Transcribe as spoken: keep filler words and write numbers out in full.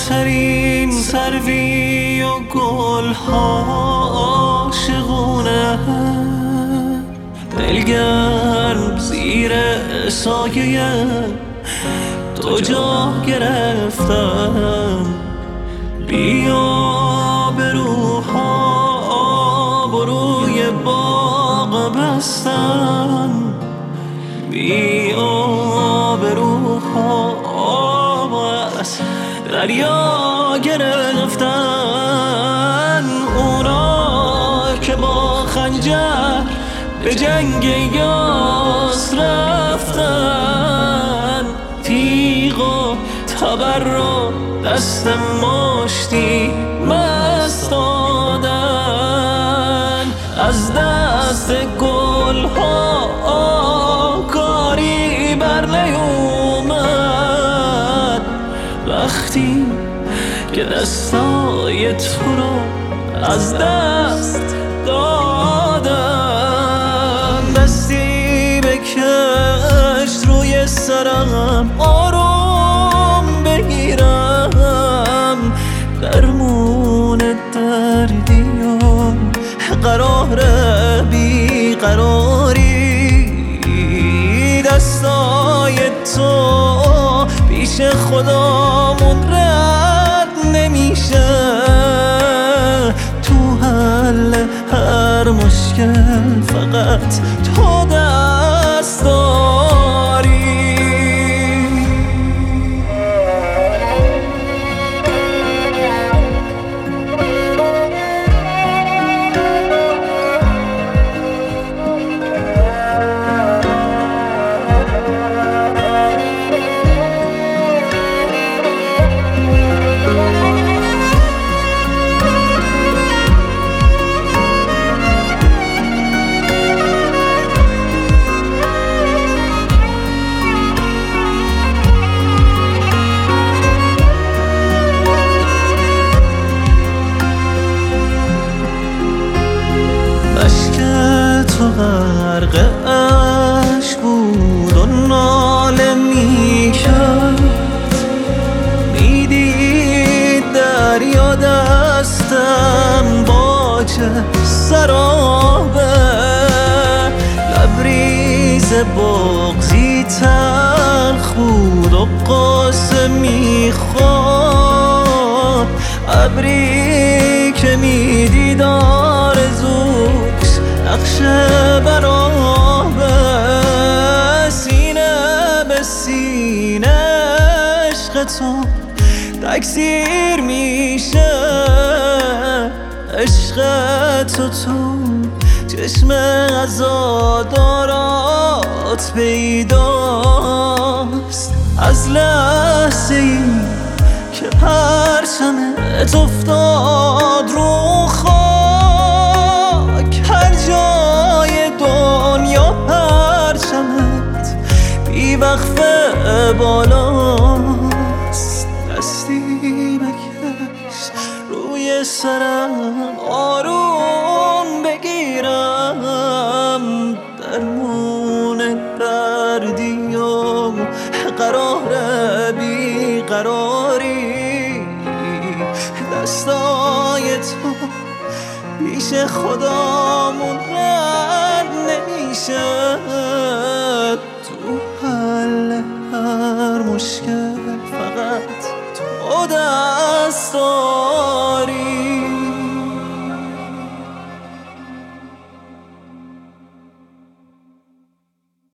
ترین سروی و گلها عاشقونه، دلگرم زیر سایه تو جا گرفتم. بیا به روحا بروی باغ بستن، بیا به روحا آب از دریا گرفتن. اونا که با خنجر به جنگ یاس رفتن، تیغ و تبر رو دست مشتی مست دادن. از دست گل ها کاری بر نیومد، وقتی که دستای تو رو از دست دادن. دستی بکش روی سرم آروم بگیرم، درمون دردی و قرار بی قراری. دستای تو پیش خدامون رد نمیشه، تو حل هر مشکل فقط تو دست داری. تو غرق عشق بود و ناله میکرد، میدید دریا دستم باچه سرابه. لبریز بغضی تلخ بود و قصه میخورد، ابری که میدید آرزوش نقش برابه. سینه به سینه عشق تو تکثیر میشه، عشق تو تو چشم عزادارات پیداست. از لحظه ای که پرچمت افتاد رو خاک، هر جای دنیا پرچمت بی وقفه بالاست. دستی بکش روی سرم آروم بگیرم، درمون دردی و قرار بی قراری. دستای تو پیش خدامون رد نمیشه، تو حل هر مشکل فقط تو دست